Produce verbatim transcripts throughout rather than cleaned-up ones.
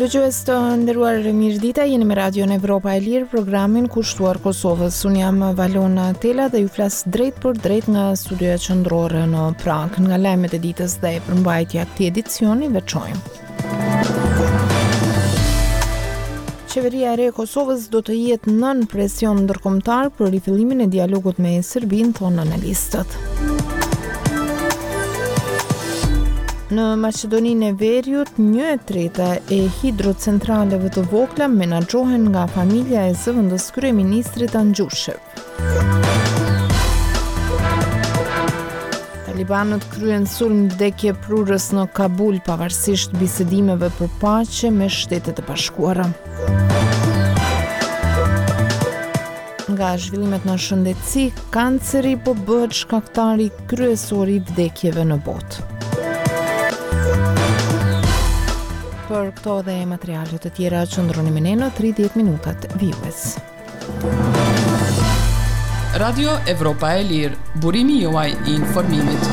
Dëgjues të nderuar, mirëdita, jeni me Radion Evropa e Lirë, programin kushtuar Kosovës. Unë jam Valona Tela dhe ju flas drejt për drejt nga studioja qendrore në Prag. Nga lajmet e ditës dhe përmbajtja e këtij edicioni veçojmë. Qeveria e re e Kosovës do të jetë nën presion ndërkombëtar për rifillimin e dialogut me Serbinë, thonë analistët. Në Maqedoninë e Veriut, një e treta e hidrocentraleve të vogla menaxhohen nga familja e zëvendës kryeministrit Angjushev. Talibanët kryen sulm vdekje prurës në Kabul pavarësisht bisedimeve për paqe me Shtetet e Bashkuara. Nga zhvillimet në shëndetësi, kanceri po bëhet shkaktari kryesor i vdekjeve në botë. Për këto dhe materialet të tjera qëndroni me ne në tridhjetë minutat vijues. Radio Evropa e Lirë, burimi juaj i informimit.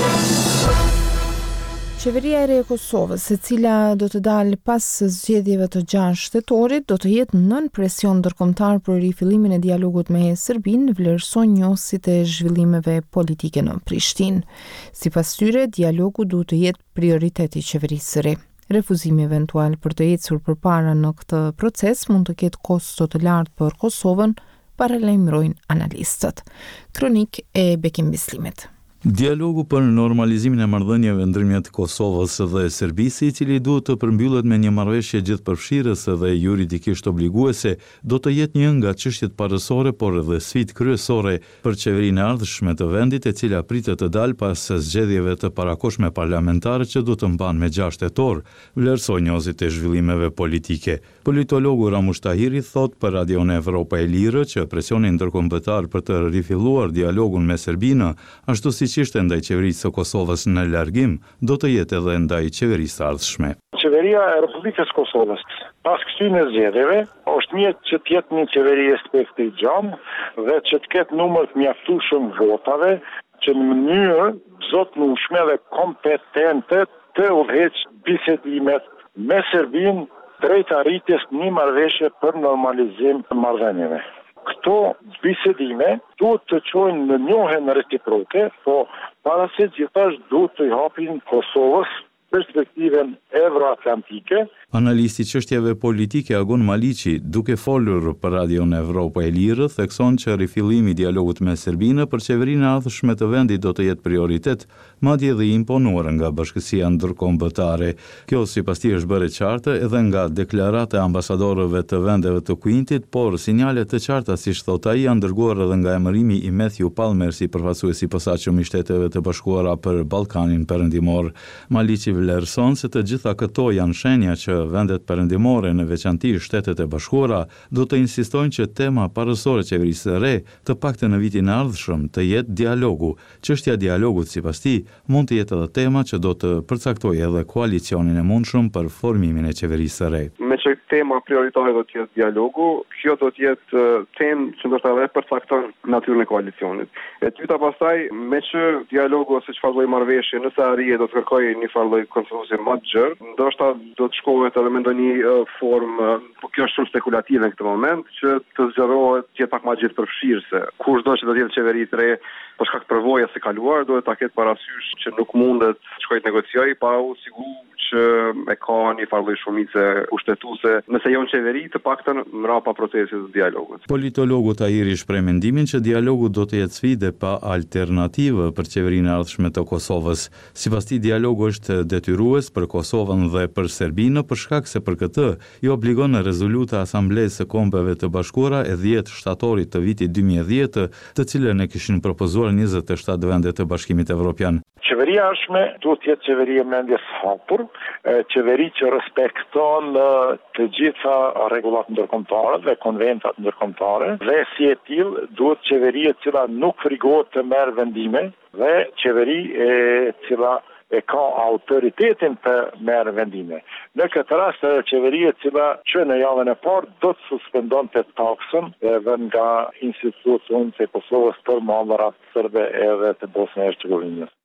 Qeveria e re e Kosovës, e cila do të dalë pas zgjedhjeve të gjashtë shtetorit, do të jetë nën presion ndërkombëtar për rifillimin e dialogut me Serbinë, vlerëson njohësit e zhvillimeve politike në Prishtinë. Sipas tyre, dialogu duhet të jetë prioriteti i qeverisë së re. Refuzimi eventual për të ecur përpara në këtë proces mund të ketë kosto të lartë për Kosovën, paralajmërojnë analistët. Kronik e Bekim Bislimit. Dialogu për normalizimin e marrëdhënieve ndërmjet Kosovës dhe Serbisë, i cili duhet të përmbyllet me një marrëveshje gjithëpërfshirëse dhe juridikisht obliguese, do të jetë një nga çështjet parësore, por edhe sfidë kryesore për qeverinë e ardhshme të vendit, e cila pritet të dalë pas zgjedhjeve të parakohshme parlamentare që do të mbanë me gjashtë tetor, vlerësoi njohësit e zhvillimeve politike. Politologu Ramush Tahiri thot për Radion Evropa e Lirë që presioni ndërkombëtar për të rifilluar dialogun me Serbinë, ashtu si ishte ndaj qeverisë së Kosovës në largim, do të jetë edhe ndaj qeverisë së ardhshme. Qeveria e Republikës së Kosovës, pas këtyre zgjedhjeve, është mirë që të jetë një qeveri respekti i gjamë dhe që të ketë numër të mjaftueshëm votave, që në mënyrë zotnueshme dhe kompetente të udhëheqë bisedimet me Serbinë drejt arritjes një marrëveshje për normalizim të marrëdhënieve. Këto bisedime duhet të çojnë në njohjen reciproke, po para se gjithashtu duhet të japin Kosovës perspektivën euroatlantike. Analisti i çështjeve politike Agun Maliqi, duke folur për Radion Evropa e Lirë, thekson që rifillimi i dialogut me Serbinë për qeverinë e ardhshme të vendit do të jetë prioritet, madje edhe i imponuar nga Bashkësia Ndërkombëtare. Kjo sipas tij është bërë qartë edhe nga deklarata e ambasadorëve të vendeve të Kuintit, por sinjale të qarta, siç thot ai, janë dërguar edhe nga emërimi i Matthew Palmer si përfaqësues i posaçëm i Shteteve të Bashkuara për Ballkanin Perëndimor. Maliqi vlerëson se të gjitha këto janë shenja që vendet perëndimore, në veçanti Shtetet e Bashkuara, do të insistojnë që tema parësore e qeverisë së re, të paktën në vitin e ardhshëm, të jetë dialogu. Çështja e dialogut, sipas tij, mund të jetë edhe tema që do të përcaktojë edhe koalicionin e mundshëm për formimin e qeverisë së re. Me që tema prioritare do të jetë dialogu, kjo do të jetë temë që ndoshta edhe përcakton natyrën e koalicionit. E dyta pastaj, me që dialogu ose çfarë lloj marrëveshje nëse arrihet do të kërkojë një farë lloj konsensusi më të gjerë, ndoshta do të shkohet edhe me ndonjë uh, formë, uh, po kjo është shumë spekulative në këtë moment, që të zgjerohet që pak më gjithëpërfshirëse. Kushdo që do të jetë qeveri të re, për shkak të përvojës së kaluar, duhet ta ketë parasysh që nuk mundet të shkojë të negociojë pa u siguruar që e ka një farë lloj shumice kushtetuese, nëse jo në qeveri, të paktën mbrapa procesit të dialogut. Politologu Tahiri shpreh mendimin që dialogu do të jetë sfidë pa alternativë për qeverinë e ardhshme të Kosovës. Sipas tij, dialogu është detyrues për Kosovën dhe për Serbinë, për shkak se për këtë i obligon rezoluta e Asamblesë së Kombeve të Bashkuara e dhjetë shtatorit të vitit dy mijë e dhjetë, të cilën e kishin propozuar njëzet e shtatë vendet të Bashkimit Evropian. Qeveria e ardhshme duhet të jetë qeveri e mendjes hapur, qeveri që respekton të gjitha rregullat ndërkombëtare dhe konventat ndërkombëtare, dhe si e tillë duhet qeveri e cila nuk frigohet të merr vendime dhe qeveri e cila e ka autoritetin të merë vendime. Në këtë rast, qeveria e cila që në javën e parë do të suspendonte taksën edhe nga institucionet e Kosovës për mallrat serbe edhe të Bosnjë e Hercegovinës.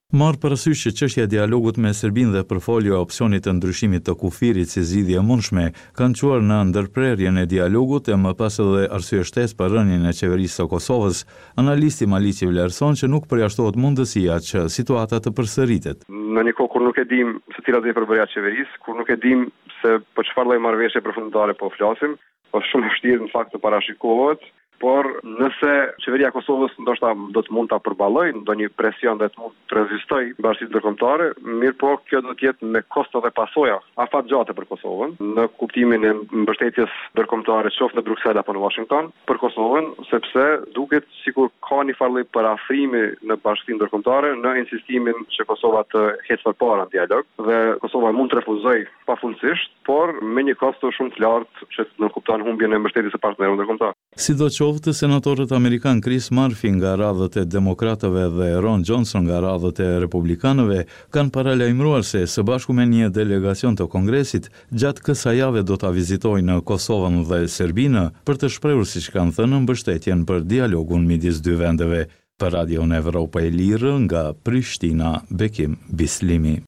Marë parasysh që çështja e dialogut me Serbinë dhe përfolja e opsionit të ndryshimit të kufirit si zgjidhje e mundshme kanë çuar në ndërprerjen e dialogut e më pas edhe arsye shtesë për rënien e qeverisë së Kosovës. Analisti Maliqi vlerëson që nuk përjashtohet mundësia që situata të përsëritet. Në një kohë kur nuk e dim se cilat do të përbërja qeverisë, kur nuk e dim se për çfarë lloj marrëveshje përfundimtare po flasim, është shumë e vështirë në fakt të parashikohet. Por nëse qeveria e Kosovës ndoshta do të mund ta përballojë ndonjë presion dhe të mund të rezistojë bashkisë ndërkombëtare, mirë po kjo do të jetë me kosto dhe pasoja afatgjate për Kosovën, në kuptimin e mbështetjes ndërkombëtare qoftë në Bruksel apo në Washington për Kosovën, sepse duket sikur ka një farë lloj parafrimi në bashkinë ndërkombëtare në insistimin që Kosova të ecë përpara në dialog dhe Kosova mund të refuzojë pafundësisht, por me një kosto shumë të lartë që në kupton humbjen e mbështetjes së partnerëve ndërkombëtar. Sidoqoftë, senatorët amerikan Chris Murphy nga radhët e demokratëve dhe Ron Johnson nga radhët e republikanëve kanë paralajmëruar se së bashku me një delegacion të Kongresit gjatë kësaj jave do ta vizitojnë Kosovën dhe Serbinë për të shprehur, siç kanë thënë, mbështetjen për dialogun midis dy vendeve. Për Radion Evropa e Lirë nga Prishtina, Bekim Bislimi.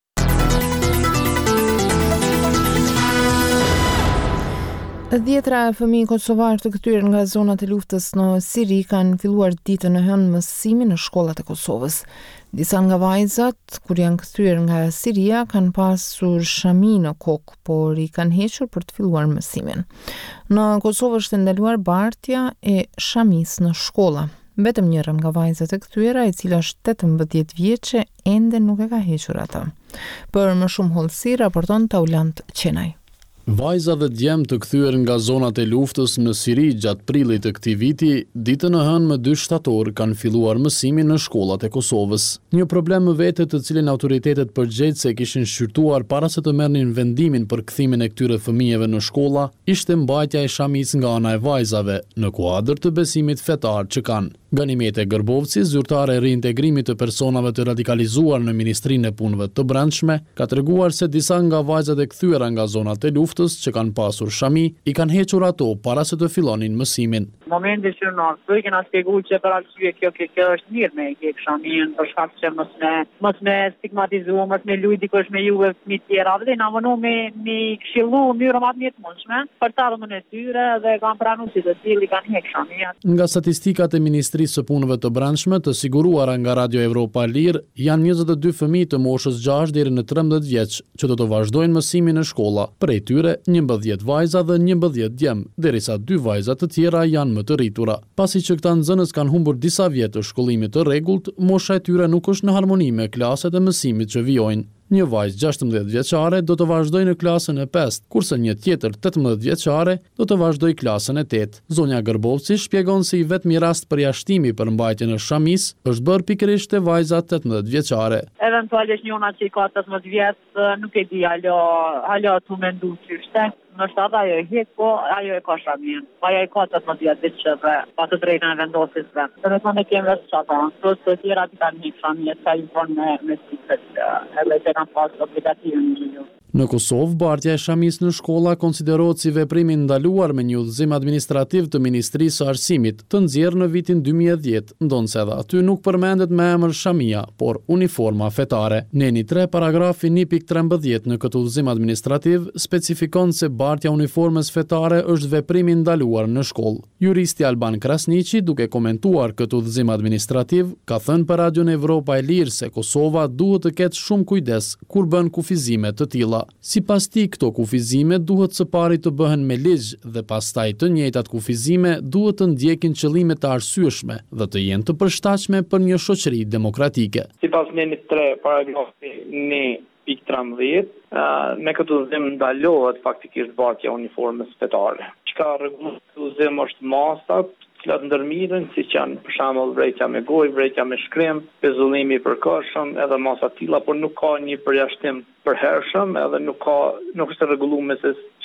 Dhjetra fëmijë kosovar të kthyer nga zonat e luftës në Siri kanë filluar ditën e hënë mësimin në shkollat e Kosovës. Disa nga vajzat, kur janë kthyer nga Siria, kanë pasur shami në kokë, por i kanë hequr për të filluar mësimin. Në Kosovë është ndaluar bartja e shamis në shkolla. Vetëm njëra nga vajzat e kthyera, e cila është tetëmbëdhjetë vjeçe, ende nuk e ka hequr atë. Për më shumë hollësi raporton Taulant Qenaj. Vajza dhe djemë të kthyer nga zonat e luftës në Siri gjatë prillit të këtij viti, ditën e hënë më dy shtator kanë filluar mësimin në shkollat e Kosovës. Një problem më vete të cilin autoritetet përgjegjëse kishin shqyrtuar para se të merrnin vendimin për kthimin e këtyre fëmijëve në shkolla, ishte mbajtja e shamis nga ana e vajzave në kuadër të besimit fetar që kanë. Ganimete Gërbovci, zyrtare e reintegrimit të personave të radikalizuar në Ministrinë e Punëve të Brendshme, ka treguar se disa nga vajzat e kthyera nga zonat e luftës që kanë pasur shami i kanë hequr ato para se të fillonin mësimin. Momenti që na do i kena shpjeguar që për arsye kjo kjo kjo është mirë me kek shamin për shkak se mos me mos me stigmatizuar, mos me luj dikush me juve fëmijë të tjerë, dhe na vonë me me këshillu mënyrë më të mirë të mundshme për ta dhënë e tyre dhe kanë pranuar se të tillë kanë hequr shamin. Nga statistikat e Ministrisë së Punëve të Brendshme të siguruara nga Radio Evropa Lirë, janë njëzet e dy fëmijë të moshës gjashtë deri në trembëdhjetë vjeç që do të vazhdojnë mësimin në shkolla. Prej tyre njëmbëdhjetë vajza dhe njëmbëdhjetë djem, derisa dy vajza të tjera janë më të rritura. Pasi që këta nxënës kanë humbur disa vjet të shkollimit të rregullt, mosha e tyre nuk është në harmoni me klaset e mësimit që vijojnë. Një vajzë gjashtëmbëdhjetë vjeçare do të vazhdojë në klasën e pestë, kurse një tjetër tetëmbëdhjetë vjeçare do të vazhdojë klasën e tetë. Zonja Gërbovci shpjegon se i vetmi rast përjashtimi për mbajtjen e shamis është bërë pikërisht te vajza tetëmbëdhjetë vjeçare. Eventualisht njëna që ka tetëmbëdhjetë vjeç, nuk e di, alo alo tu mendu çështë. Në shtatë ajo e hek, po ajo e ka shamin. Ajo e ka tetëmbëdhjetë vjeç dhe pa të drejtën e vendosis vetë. Do të thonë kemë vetë çata. Plus të tjera që kanë një shamin, sa i vonë me me siklet, edhe të kanë pas obligative në një. Në Kosovë, bartja e shamis në shkolla konsiderohet si veprim i ndaluar me një udhëzim administrativ të Ministrisë së Arsimit, të nxjerrë në vitin dy mijë e dhjetë, ndonse edhe aty nuk përmendet me emër shamia, por uniforma fetare. Neni tre paragrafi një pikë trembëdhjetë në këtë udhëzim administrativ specifikon se bartja uniformës fetare është veprim i ndaluar në shkollë. Juristi Alban Krasniqi, duke komentuar këtë udhëzim administrativ, ka thënë për Radion Evropa e Lirë se Kosova duhet të ketë shumë kujdes kur bën kufizime të tilla. Sipas tij, këto kufizime duhet së pari të bëhen me ligj dhe pastaj të njëjtat kufizime duhet të ndjekin qëllime të arsyeshme dhe të jenë të përshtatshme për një shoqëri demokratike. Sipas nenit tre paragrafi një pikë trembëdhjetë, me këtë udhëzim ndalohet faktikisht bartja uniformës fetare. Çka rregullohet këtë udhëzim është masat, cilat ndërmirën, si që janë për shembull vrejtja me gojë, vrejtja me shkrim, pezullimi i përkohshëm, edhe masa të tilla, por nuk ka një përjashtim përhershëm, edhe nuk ka nuk është rregulluar se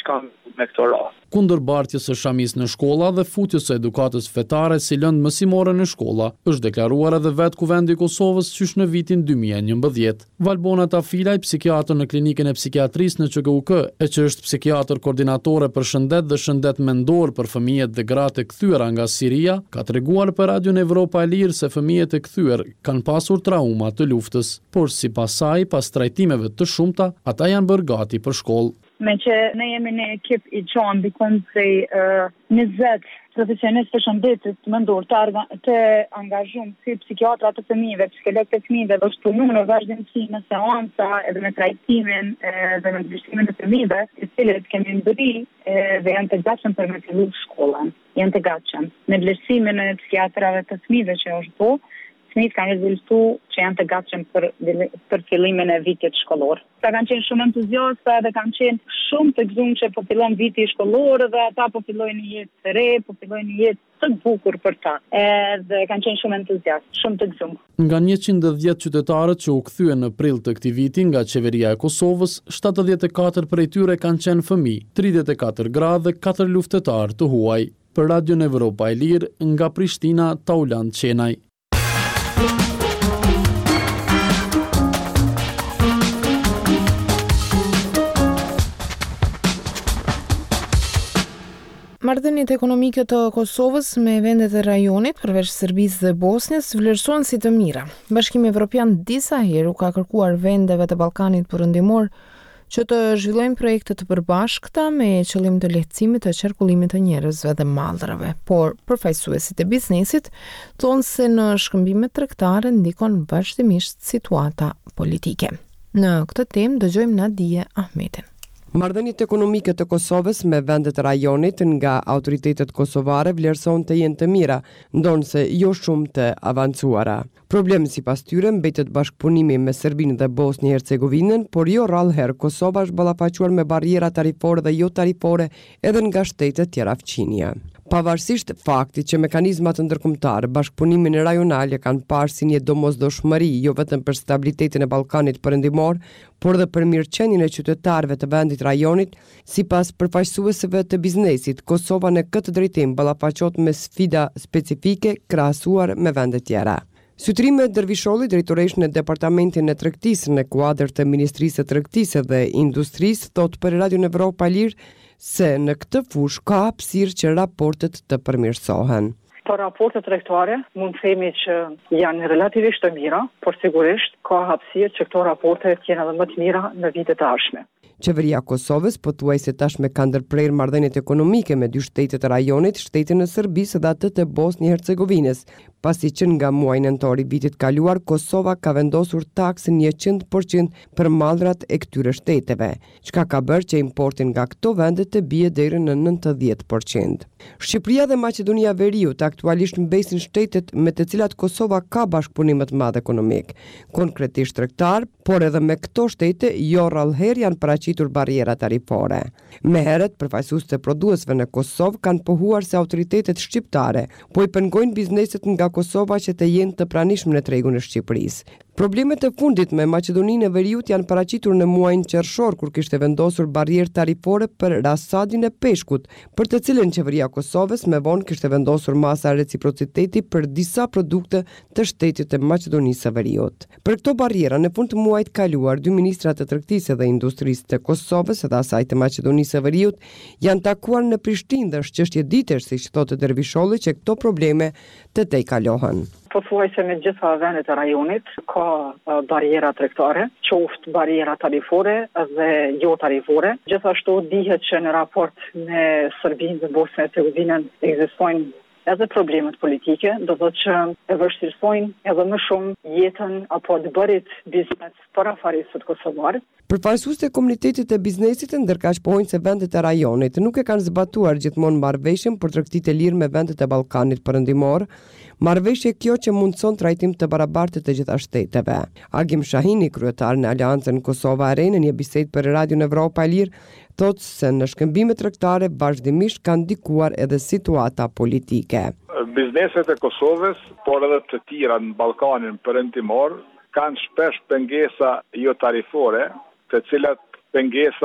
çka me këto rast. Kundërbartjes së shamis në shkolla dhe futjes së edukatës fetare si lëndë mësimore në shkolla është deklaruar edhe vetë Kuvendi i Kosovës qysh në vitin dy mijë e njëmbëdhjetë. Valbona Tafilaj, psikiatër në klinikën e psikiatrisë në Q K U K, e që është psikiatër koordinatore për shëndet dhe shëndet mendor për fëmijët dhe gratë e kthyera nga Siria, ka treguar për Radion Evropa e Lirë se fëmijët e kthyer kanë pasur trauma të luftës, por sipas saj, pas trajtimeve të shumta, ata janë bërë gati për shkollë. Me që ne jemi në ekip i gjanë bikon se uh, njëzet profesionistë të shëndetit mendor të, të angazhum si psikiatra të fëmijëve, psikolog të fëmijëve dhe shpunu në vazhdimësi me seansa edhe me trajtimin dhe me ndryshimin e fëmijëve, të cilët kemi ndëri dhe janë të gatshëm për me fillu shkollën. Janë të gatshëm. Në vlerësimin e psikiatrave të fëmijëve që është bo, fëmijët kanë rezultu që janë të gatshëm për, për fillimin e vitit shkollor. Ata kanë qenë shumë entuziasta dhe kanë qenë shumë të gëzuar që po fillon viti shkollor dhe ata po fillojnë një jetë të re, po fillojnë një jetë të bukur për ta. Edhe kanë qenë shumë entuziastë, shumë të gëzuar. Nga njëqind e dhjetë qytetarët që u kthyen në prill të këtij viti nga qeveria e Kosovës, shtatëdhjetë e katër prej tyre kanë qenë fëmijë, tridhjetë e katër gra dhe katër luftetar të huaj. Për Radion Evropa e Lirë, nga Prishtina, Tauland Qenaj. Marrëdhëniet ekonomike të Kosovës me vendet e rajonit, përveç Serbisë dhe Bosnjës, vlerësohen si të mira. Bashkimi Evropian disa herë ka kërkuar vendeve të Ballkanit perëndimor që të zhvillojnë projekte të përbashkëta me qëllim të lehtësimit të qarkullimit të njerëzve dhe mallrave, por përfaqësuesit e biznesit thonë se në shkëmbimet tregtare ndikon vazhdimisht situata politike. Në këtë temë dëgjojmë Nadije Ahmetin. Marrëdhëniet ekonomike të Kosovës me vendet e rajonit nga autoritetet kosovare vlerësohen të jenë të mira, ndonse jo shumë të avancuara. Problemi sipas tyre mbetet bashkëpunimi me Serbinë dhe Bosnjë-Hercegovinën, por jo rrallëherë Kosova është ballafaquar me barriera tarifore dhe jo tarifore edhe nga shtete tjera fqinje. Pavarësisht faktit që mekanizmat ndërkombëtar bashkëpunimin rajonal e kanë parë si një domosdoshmëri jo vetëm për stabilitetin e Ballkanit perëndimor, por edhe për mirëqenien e qytetarëve të vendit rajonit, sipas përfaqësuesve të biznesit, Kosova në këtë drejtim ballafaqohet me sfida specifike krahasuar me vende tjera. Sytrime Dervisholli, drejtoresh në Departamentin e Tregtisë në kuadër të Ministrisë së Tregtisë dhe Industrisë, thot për Radion Evropa e Lirë se në këtë fushë ka hapësirë që raportet të përmirësohen. Për raportet tregtare mund të themi që janë relativisht të mira, por sigurisht ka hapësirë që këto raporte të jenë edhe më të mira në vitet e ardhshme. Qeveria Kosovës pothuajse tashmë ka ndërprerë marrëdhëniet ekonomike me dy shtetet e rajonit, shtetin e Serbisë dhe atë të Bosnjë-Hercegovinës, pasi që nga muaji nëntor i vitit kaluar Kosova ka vendosur taksën njëqind përqind për mallrat e këtyre shteteve, çka ka bërë që importin nga këto vende të bie deri në nëntëdhjetë përqind. Shqipëria dhe Maqedonia e Veriut aktualisht mbesin shtetet me të cilat Kosova ka bashkëpunim të madh ekonomik, konkretisht tregtar, por edhe me këto shtete jo rrallëherë janë paraqitur barriera tarifore. Me heret, përfaqësues të prodhuesve në Kosovë kanë pohuar se autoritetet shqiptare po i pengojnë bizneset nga Kosova që të jenë të pranishëm në tregun e Shqipërisë. Problemet e fundit me Maqedoninë e Veriut janë paraqitur në muajin qershor kur kishte vendosur barrierë tarifore për rasadin e peshkut, për të cilën qeveria e Kosovës më vonë kishte vendosur masa reciprociteti për disa produkte të shtetit të Maqedonisë së Veriut. Për këto barriera në fund të muajit kaluar, dy ministrat të tregtisë dhe industrisë të Kosovës dhe asaj të Maqedonisë së Veriut janë takuar në Prishtinë dhe është çështje ditësh, siç thotë Dervisholli, që këto probleme të tejkalohen. Pothuajse me gjitha vendet e rajonit ka uh, barriera tregtare, qoftë barriera tarifore dhe jo tarifore. Gjithashtu dihet që në raport me Serbinë dhe Bosnjë-Hercegovinën ekzistojnë edhe problemet politike, do të thotë që e vështirësojnë edhe më shumë jetën apo të bërit biznes për afarisët kosovar. Përfaqësues të komunitetit të biznesit ndërkaqëpojnë se vendet e rajonit nuk e kanë zbatuar gjithmonë marrëveshjen për tregtitë e lirë me vendet e Ballkanit perëndimor, marrëveshje kjo që mundson trajtim të barabartë të gjitha shteteve. Agim Shahini, kryetar në Aleancën Kosova e Re, në një bisedë për Radion Evropa e Lirë, thotë se në shkëmbimet tregtare vazhdimisht ka ndikuar edhe situata politike. Bizneset e Kosovës, por edhe të tjera në Ballkanin perëndimor, kanë shpesh pengesa jo tarifore, të cilat pengesa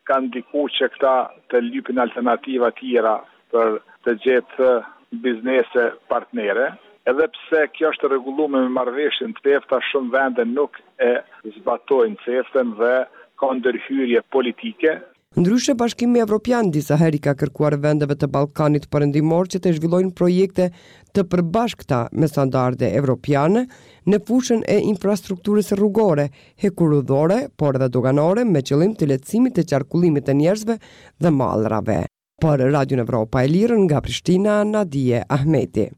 kanë ndiku që këta të lypin alternativa tjera për të gjetë biznese partnere. Edhe pse kjo është rregulluar me marrëveshje të CEFTA, shumë vende nuk e zbatojnë CEFTA-n dhe ka ndërhyrje politike. Ndryshe, Bashkimi Evropian disa herë ka kërkuar vendeve të Ballkanit Perëndimor që të zhvillojnë projekte të përbashkëta me standarde evropiane në fushën e infrastrukturës rrugore, hekurudhore, por edhe doganore me qëllim të lehtësimit të qarkullimit të njerëzve dhe mallrave. Për Radio Evropa e Lirë nga Prishtina, Nadije Ahmeti.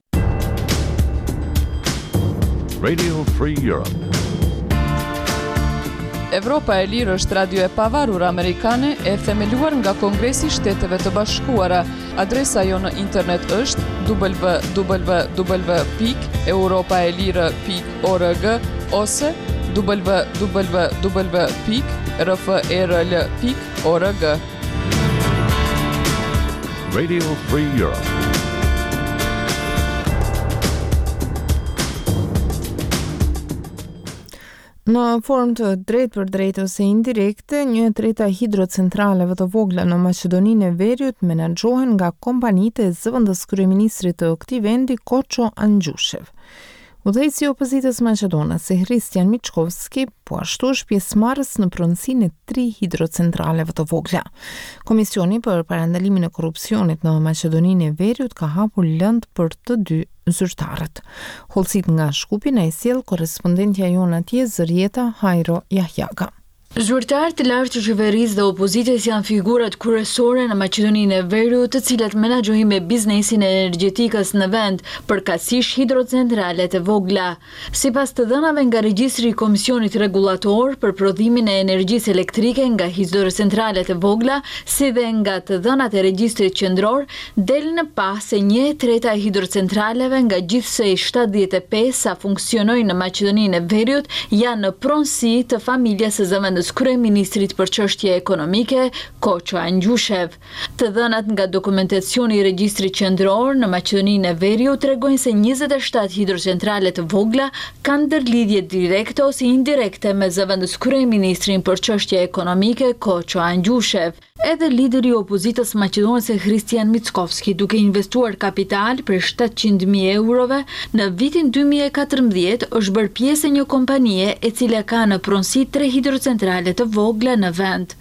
Radio Free Europe. Evropa e Lirë është radio e pavarur amerikane e themeluar nga Kongresi i Shteteve të Bashkuara. Adresa jo në internet është w w w pikë europaelire pikë org ose w w w pikë r f e r l pikë org. Radio Free Europe. Në formë të drejt për drejt ose indirekte, një e treta hidrocentraleve të vogla në Maqedoninë e Veriut menaxhohen nga kompanitë e zëvendës kryeministrit të këtij vendi Koço Angjushev. Udhëheqësi i opozitës maqedonase Hristijan Miçkovski po ashtu është pjesëmarrës në pronësinë e tri hidrocentraleve të vogla. Komisioni për parandalimin e korrupsionit në Maqedoninë e Veriut ka hapur lëndë për të dy zyrtarët. Hollësit nga Shkupi na e sjell korrespondentja jon atje Zërieta Hajro Jahjaga. Zyrtarët të lartë të qeverisë dhe opozitës janë figurat kryesore në Maqedoninë e Veriut, të cilat menaxhojnë me biznesin e energjetikës në vend, përkatësisht hidrocentralet e vogla. Sipas të dhënave nga regjistri i Komisionit Rregullator për prodhimin e energjisë elektrike nga hidrocentralet e vogla, si dhe nga të dhënat e regjistrit qendror, del në pas se një e treta e hidrocentraleve nga gjithsej shtatëdhjetë e pesë sa funksionojnë në Maqedoninë e Veriut janë në pronësi të familjes së zëvendës kryeministrit për çështje ekonomike, Koço Angjushev. Të dhënat nga dokumentacioni i regjistrit qendror në Maqedoninë e Veriut tregojnë se njëzet e shtatë hidrocentrale të vogla kanë ndërlidhje direkte ose indirekte me zëvendës kryeministrin për çështje ekonomike, Koço Angjushev. Edhe lideri i opozitës maqedonase Hristijan Miçkovski, duke investuar kapital për shtatëqind mijë eurove në vitin dy mijë e katërmbëdhjetë, është bërë pjesë e një kompanie e cila ka në pronësi tre hidrocentrale të vogla në vend.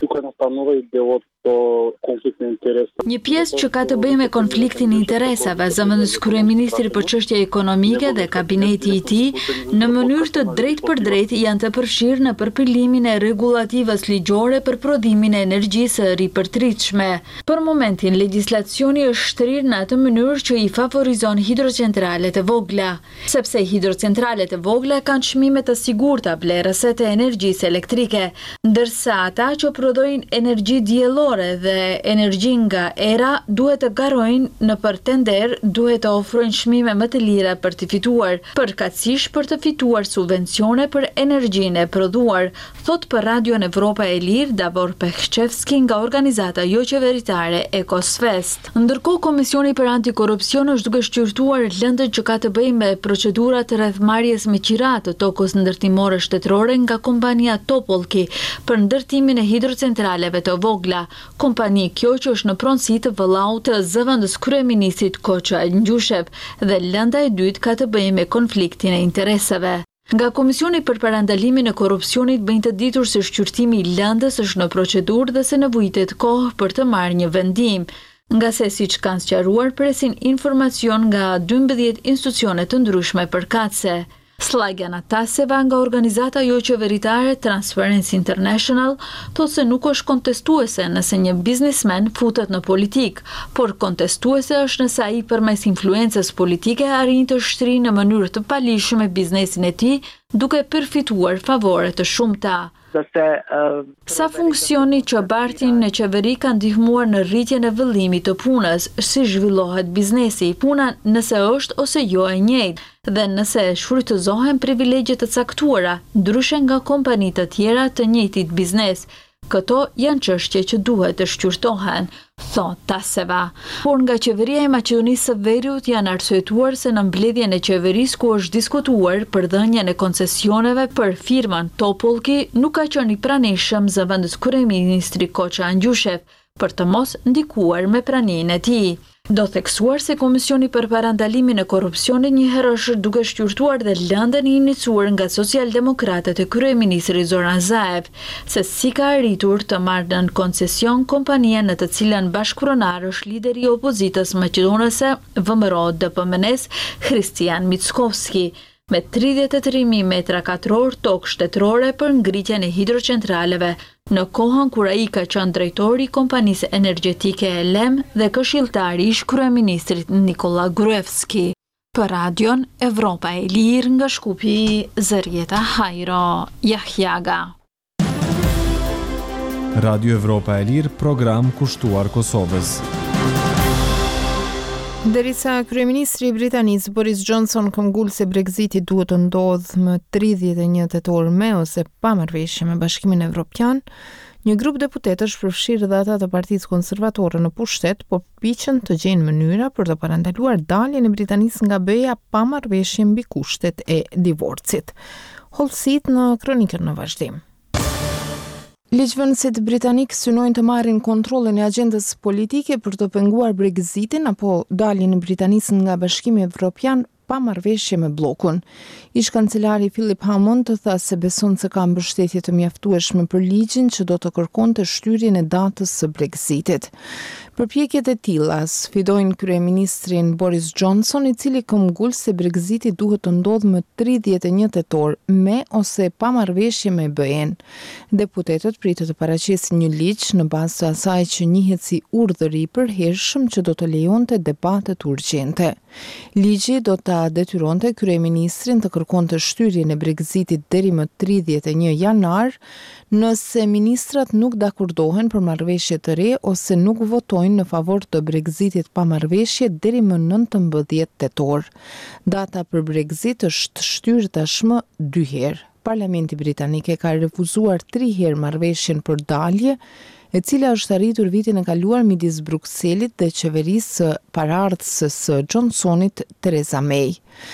Një pjesë që ka të bëjë me konfliktin e interesave, zëvendës kryeministri për çështje ekonomike dhe kabineti i tij në mënyrë të drejtë për drejtë janë të përfshirë në përpilimin e rregulativës ligjore për prodhimin e energjisë së ripërtritshme. Për momentin, legjislacioni është shtrirë në atë mënyrë që i favorizon hidrocentralet e vogla, sepse hidrocentralet e vogla kanë çmime të sigurta vlerëse të energjisë elektrike, ndërsa ata që prodhojnë energji diellore dhe energji nga era duhet të garojnë në për tender, duhet të ofrojnë çmime më të lira për të fituar, përkatësisht për të fituar subvencione për energjinë e prodhuar, thot për Radio Evropa e Lirë Davor Pehçevski nga organizata jo qeveritare Ecosfest. Ndërkohë, Komisioni për Antikorrupsion është duke shqyrtuar lëndën që ka të bëjë me procedurat rreth marrjes me qirat të tokës ndërtimore shtetërore nga kompania Topolki për ndërtimin e hidrocentraleve të vogla. Kompani kjo që është në pronësi të vëllaut të zëvendës kryeministrit Koço Angjushev dhe lënda e dytë ka të bëjë me konfliktin e interesave. Nga Komisioni për parandalimin e korrupsionit bëjnë të ditur se shqyrtimi i lëndës është në procedurë dhe se nevojitet kohë për të marrë një vendim. Nga se siç kanë sqaruar presin informacion nga dymbëdhjetë institucione të ndryshme përkatëse. Slajga Nataseva nga organizata jo qeveritare Transparency International thotë se nuk është kontestuese nëse një biznesmen futet në politik, por kontestuese është nëse ai përmes influencës politike arrin të shtrijë në mënyrë të palishme biznesin e tij duke përfituar favore të shumta. Sa funksioni që bartin në qeveri ka ndihmuar në rritjen e vëllimit të punës, si zhvillohet biznesi, puna nëse është ose jo e njëjtë dhe nëse shfrytëzohen privilegje të caktuara, ndryshe nga kompani të tjera të njëjtit biznes. Këto janë çështje që duhet të shqyrtohen, thot Taseva. Por nga qeveria e Maqedonisë së Veriut janë arsyetuar se në mbledhjen e qeverisë ku është diskutuar për dhënien e koncesioneve për firmën Topolki nuk ka qenë i pranishëm zëvendës kryeministri Koça Angjushev për të mos ndikuar me praninë e tij. Do theksuar se Komisioni për Parandalimin e Korrupsionit njëherë është duke shqyrtuar dhe lëndën e iniciuar nga socialdemokratët e kryeministrit Zoran Zaev, se si ka arritur të marrë në koncesion kompania në të cilën bashkëpronar është lideri i opozitës maqedonase V M R O D P M N-s Hristijan Mickovski, me tridhjetë e tre mijë metra katror tokë shtetërore për ngritjen e hidrocentraleve, në kohën kur ai ka qenë drejtori i kompanisë energjetike e Lem dhe këshilltari i kryeministrit Nikola Gruevski. Për radion Evropa e Lirë nga Shkupi, Zërieta Hajro, Jahjaga. Radio Evropa e Lirë, program kushtuar Kosovës. Derisa kryeministri i Britanisë Boris Johnson këmbgul se Brexiti duhet të ndodhë më tridhjetë e një tetor me ose pa marrëveshje me Bashkimin Evropian, një grup deputetësh përfshirë dhe ata të Partisë Konservatore në pushtet po përpiqen të gjejnë mënyra për të parandaluar daljen e Britanisë nga B-ja pa marrëveshje mbi kushtet e divorcit. Hollësit në kronikën në vazhdim. Ligjvënësit britanik synojnë të marrin kontrollin e agjendës politike për të penguar Brexitin apo daljen e Britanisë nga Bashkimi Evropian pa marrëveshje me bllokun. Ish kancelari Philip Hammond tha se beson se ka mbështetje të mjaftueshme për ligjin që do të kërkonte shtyrjen e datës së Brexitit. Përpjekjet e tilla sfidojnë kryeministrin Boris Johnson, i cili këmbgul se Brexiti duhet të ndodhë më tridhjetë e një tetor me ose pa marrëveshje me B-n. Deputetët pritet të paraqesin një ligj në bazë të asaj që njihet si urdhër i përhershëm që do të lejonte debatet urgjente. Ligji do ta detyronte kryeministrin të kërkonte shtyrjen e Brexitit deri më tridhjetë e një janar, nëse ministrat nuk dakordohen për marrëveshje të re ose nuk votojnë në favor të Brexitit pa marrëveshje deri më nëntëmbëdhjetë tetor. Data për Brexit është shtyrë tashmë dy herë. Parlamenti britanik e ka refuzuar tri herë marrëveshjen për dalje, e cila është arritur vitin e kaluar midis Brukselit dhe qeverisë së paraardhësës së Johnsonit, Theresa May.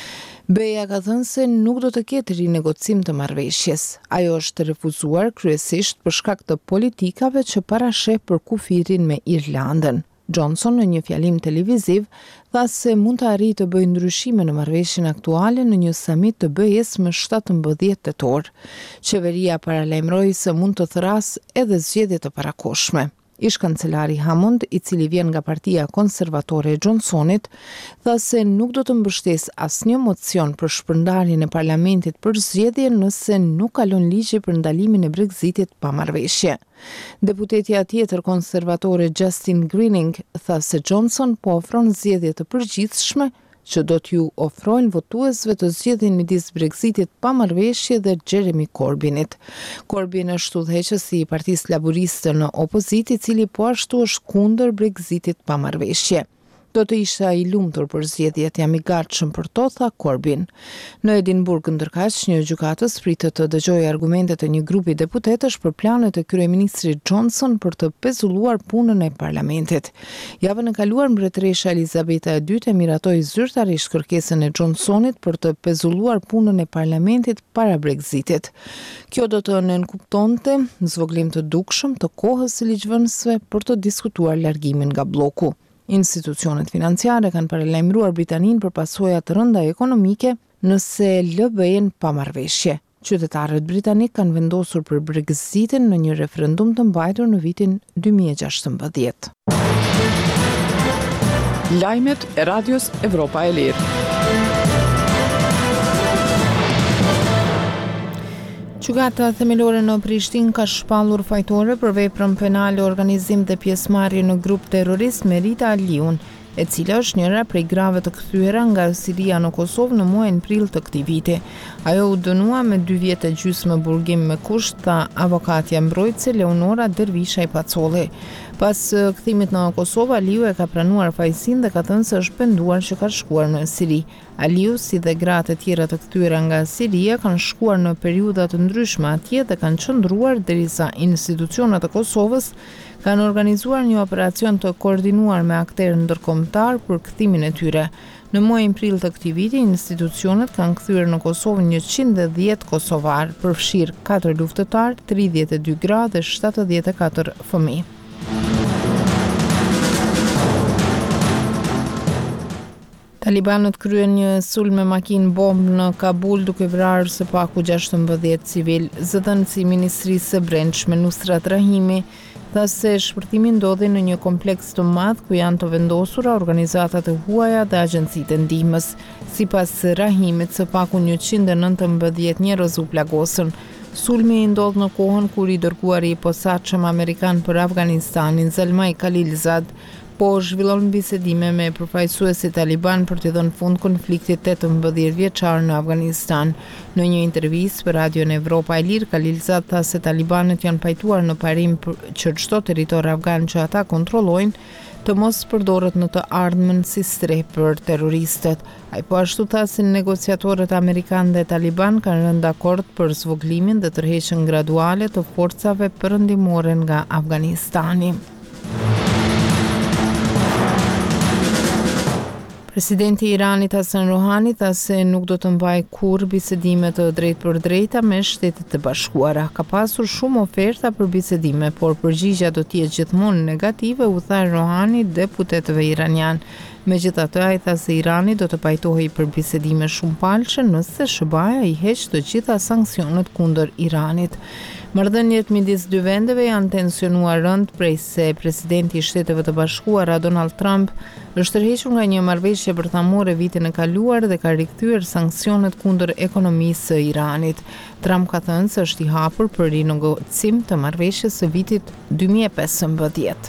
B-ja ka thënë se nuk do të ketë rinegocim të marrëveshjes. Ajo është refuzuar kryesisht për shkak të politikave që parasheh për kufirin me Irlandën. Johnson në një fjalim televiziv tha se mund të arrijë të bëjë ndryshime në marrëveshjen aktuale në një samit të B-s më shtatëmbëdhjetë tetor. Qeveria paralajmëroi se mund të thrasë edhe zgjedhje të parakohshme. Ish kancelari Hammond, i cili vjen nga Partia Konservatore e Johnsonit, tha se nuk do të mbështesë asnjë mocion për shpërndarjen e parlamentit për zgjedhje nëse nuk kalon ligji për ndalimin e Brexitit pa marrëveshje. Deputetja tjetër konservatore Justin Greening tha se Johnson po ofron zgjedhje të përgjithshme që do t'ju ofrojnë votuesve të zgjedhin midis Brexitit pa marrëveshje dhe Jeremy Corbynit. Corbyn është udhëheqësi i Partisë Laboriste në opozitë, i cili po ashtu është kundër Brexitit pa marrëveshje. Do të isha i lumtur për zgjedhjet, jam i gatshëm për to, tha Corbyn. Në Edinburgh, ndërkaq, një gjykatës pritet të dëgjojë argumentet e një grupi deputetësh për planet e kryeministrit Johnson për të pezulluar punën e parlamentit. Javën e kaluar, mbretëresha Elizabeta e dytë e miratoi zyrtarisht kërkesën e Johnsonit për të pezulluar punën e parlamentit para Brexitit. Kjo do të nënkuptonte zvoglim të dukshëm të kohës së ligjvënësve për të diskutuar largimin nga bloku. Institucionet financiare kanë paralajmëruar Britaninë për pasoja të rënda ekonomike nëse lë B-n pa marrëveshje. Qytetarët britanik kanë vendosur për Brexitin në një referendum të mbajtur në vitin dy mijë e gjashtëmbëdhjetë. Lajmet e Radios Evropa e Lirë. Gjykata themelore në Prishtinë ka shpallur fajtore për veprën penale organizim dhe pjesëmarrje në grup terrorist me Rita Aliun, e cila është njëra prej grave të kthyera nga Siria në Kosovë në muajin prill të këtij viti. Ajo u dënua me dy vjet e gjysmë burgim me kusht, tha avokatja mbrojtëse Leonora Dervishaj Pacolli. Pas kthimit në Kosovë, Aliu e ka pranuar fajësinë dhe ka thënë se është penduar që ka shkuar në Siri. Aliu, si dhe gratë e tjera të kthyera nga Siria, kanë shkuar në periudha të ndryshme atje dhe kanë qëndruar derisa institucionet e Kosovës kanë organizuar një operacion të koordinuar me aktorë ndërkombëtar për kthimin e tyre. Në muajin prill të këtij viti, institucionet kanë kthyer në Kosovë njëqind e dhjetë kosovar, përfshirë katër luftëtar, tridhjetë e dy gra dhe shtatëdhjetë e katër fëmijë. Talibanët kryen një sulm me makinë bombë në Kabul duke vrarë së paku gjashtëmbëdhjetë civil. Zëdhënësi i Ministrisë së Brendshme Nusrat Rahimi tha se shpërtimi ndodhi në një kompleks të madh ku janë të vendosura organizatat e huaja dhe agjencitë e ndihmës. Sipas Rahimit, së paku njëqind e nëntëmbëdhjetë njerëz u plagosën. Sulmi i ndodh në kohën kur i dërguari i posaçëm amerikan për Afganistanin, Zalmay Khalilzad, po zhvillon bisedime me përfaqësuesit taliban për të dhënë fund konfliktit tetëmbëdhjetë vjeçar në Afganistan. Në një intervistë për Radion Evropa e Lirë, Khalilzad tha se talibanët janë pajtuar në parim që çdo territor afgan që ata kontrollojnë të mos përdoret në të ardhmen si streh për terroristët. Ai po ashtu tha se negociatorët amerikanë dhe taliban kanë rënë dakord për zvogëlimin dhe tërheqjen graduale të forcave perëndimore nga Afganistani. Presidenti i Iranit Hasan Rohani tha se nuk do të mbajë kurrë bisedime të drejtpërdrejta me Shtetet e Bashkuara. Ka pasur shumë oferta për bisedime, por përgjigjja do të jetë gjithmonë negative, u tha Rohani deputetëve iranian. Megjithatë, ai tha se Irani do të pajtohej për bisedime shumëpalëshe nëse S B A-ja i heq të gjitha sanksionet kundër Iranit. Marrëdhëniet midis dy vendeve janë tensionuar rënd prej se presidenti i Shteteve të Bashkuara Donald Trump është tërhequr nga një marrëveshje bërthamore vitin e kaluar dhe ka rikthyer sanksionet kundër ekonomisë së Iranit. Trump ka thënë se është i hapur për rinegocim të marrëveshjes së vitit dy mijë e pesëmbëdhjetë.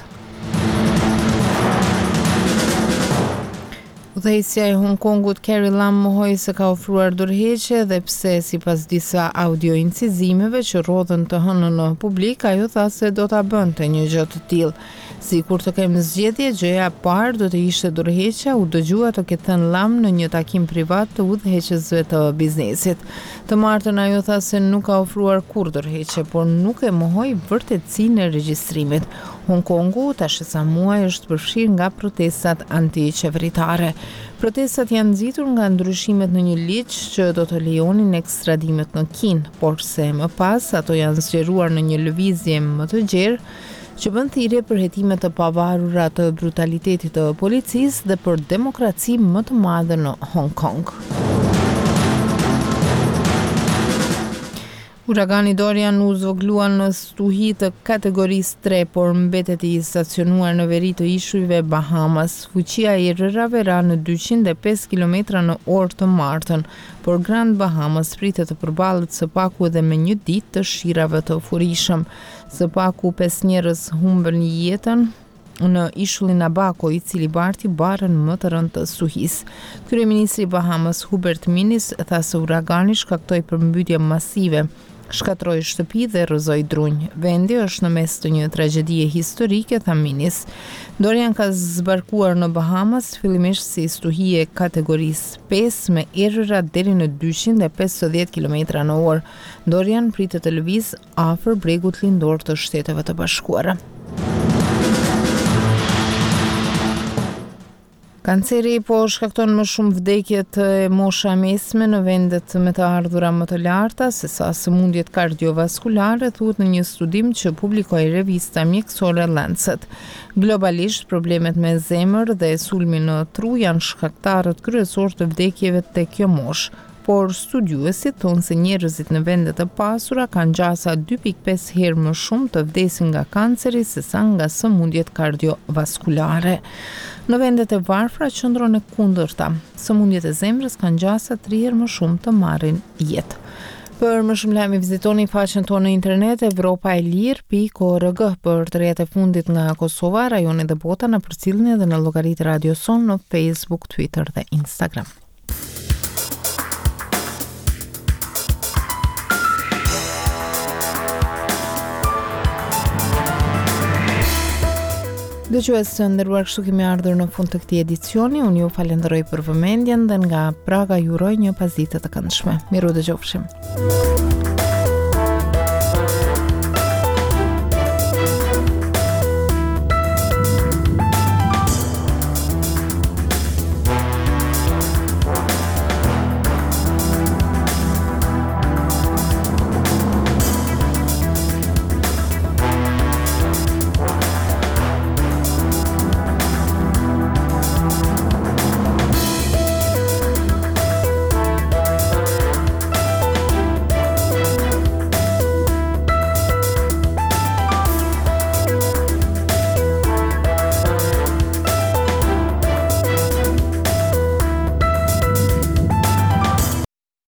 Udhëheqësja e Hong Kongut Carrie Lam mohoi se ka ofruar dorëheqje dhe pse sipas disa audio incizimeve që rodhen të hënën në publik, ajo tha se do ta bënte një gjë të tillë. Sikur të kemë zgjedhje, gjëja e parë do të ishte dorëheqja, u dëgjua të ketë thënë Lam në një takim privat të udhëheqësve të biznesit. Të martën ajo tha se nuk ka ofruar kurrë dorëheqje, por nuk e mohoi vërtetësinë e regjistrimit. Hong Kongu tash sa muaj është përfshirë nga protestat antiqeveritare. Protestat janë nxitur nga ndryshimet në një ligj që do të lejonin ekstradimet në Kinë, por se më pas ato janë zgjeruar në një lëvizje më të gjerë që bën thirrje për hetime të pavarura të brutalitetit të policisë dhe për demokraci më të madhe në Hong Kong. Uragani Dorian u zvogëlua në stuhi të kategorisë tre, por mbetet i stacionuar në veri të ishujve Bahamas. Fuqia e rrërave ra në dyqind e pesë kilometra në orë të martën, por Grand Bahamas pritet të përballet së paku edhe me një ditë të shirave të furishëm. Së paku pesë njerëz humbën jetën në ishullin Abaco, i cili barti barën më të rënd të stuhisë. Kryeministri i Bahamas Hubert Minnis tha se uragani shkaktoi përmbytje masive, shkatroi shtëpi dhe rrëzoi drunj. Vendi është në mes të një tragjedie historike, tha Minnis. Dorian ka zbarkuar në Bahamas fillimisht si stuhi e kategorisë pesë me errëra deri në dyqind e pesëdhjetë kilometra në orë. Dorian pritet të lëvizë afër bregut lindor të Shteteve të Bashkuara. Kanceri po shkakton më shumë vdekje të mosha mesme në vendet me të ardhura më të larta se sa sëmundjet kardiovaskulare, thuhet në një studim që publikoi revista mjekësore Lancet. Globalisht, problemet me zemër dhe sulmi në tru janë shkaktarët kryesor të vdekjeve tek kjo moshë. Por studiuesit thonë se njerëzit në vendet të pasura kanë gjasa dy pikë pesë herë më shumë të vdesin nga kanceri se sa nga sëmundjet kardiovaskulare. Në vendet e varfra qëndron e kundërta. Sëmundjet e zemrës kanë gjasa tri herë më shumë të marrin jetë. Për më shumë lajme vizitoni faqen tonë në internet evropaelir pikë org për të rrjetet e fundit nga Kosova, rajoni dhe bota. Na përcjellni edhe në llogaritë Radio Son në Facebook, Twitter dhe Instagram. Dëgjues të nderuar, kështu kemi ardhur në fund të këtij edicioni. Unë ju falenderoj për vëmendjen dhe nga Praga ju uroj një pasditë të këndshme. Miru dëgjofshim.